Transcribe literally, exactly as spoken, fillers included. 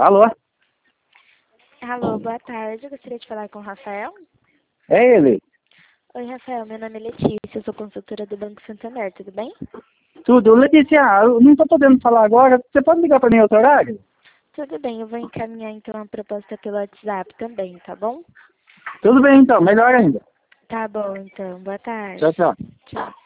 Alô? Alô, boa tarde. Eu gostaria de falar com o Rafael. É ele? Oi, Rafael. Meu nome é Letícia. Eu sou consultora do Banco Santander. Tudo bem? Tudo. Letícia, eu não estou podendo falar agora. Você pode ligar para mim em outro horário? Tudo bem. Eu vou encaminhar, então, a proposta pelo WhatsApp também, tá bom? Tudo bem, então. Melhor ainda. Tá bom, então. Boa tarde. Tchau, tchau. Tchau.